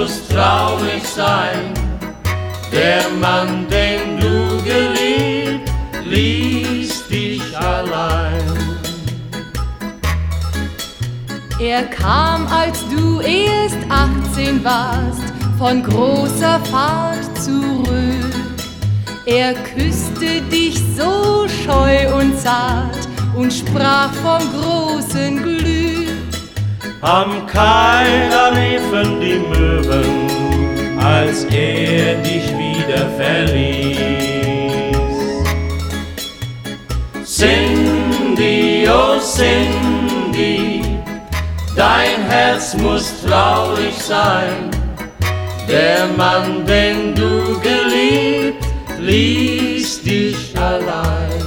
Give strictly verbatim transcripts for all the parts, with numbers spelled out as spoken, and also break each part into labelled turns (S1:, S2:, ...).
S1: muss traurig sein. Der Mann, den du geliebt, ließ dich allein.
S2: Er kam, als du erst achtzehn warst, von großer Fahrt zurück. Er küsste dich so scheu und zart und sprach vom großen Glück.
S1: Am Kai, da riefen die Möwen, als er dich wieder verließ. Cindy, oh Cindy, dein Herz muss traurig sein. Der Mann, den du geliebt, ließ dich allein.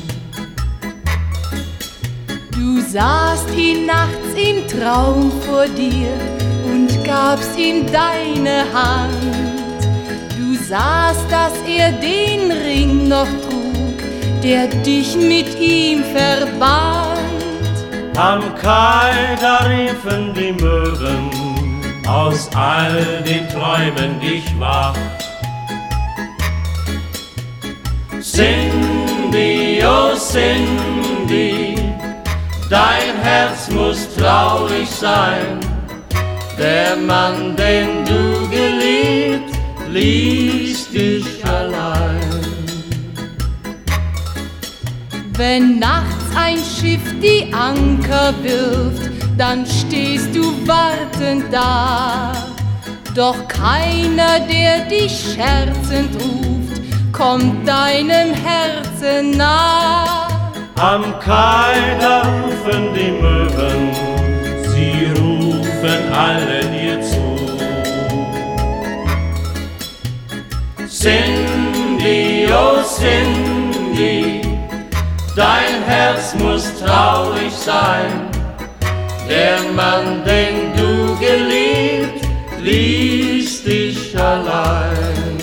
S2: Du sahst ihn nachts im Traum vor dir und gabst ihm deine Hand. Du sahst, dass er den Ring noch trug, der dich mit ihm verband.
S1: Am Kai, da riefen die Möwen, aus all den Träumen dich wach. Cindy, oh Cindy, dein Herz muss traurig sein. Der Mann, den du geliebt, ließ dich allein.
S2: Wenn nachts ein Schiff die Anker wirft, dann stehst du wartend da. Doch keiner, der dich scherzend ruft, kommt deinem Herzen nah.
S1: Am Kai, da rufen die Möwen, sie rufen alle dir zu. Cindy, oh Cindy, dein Herz muss traurig sein. Der Mann, den du geliebt, ließ dich allein.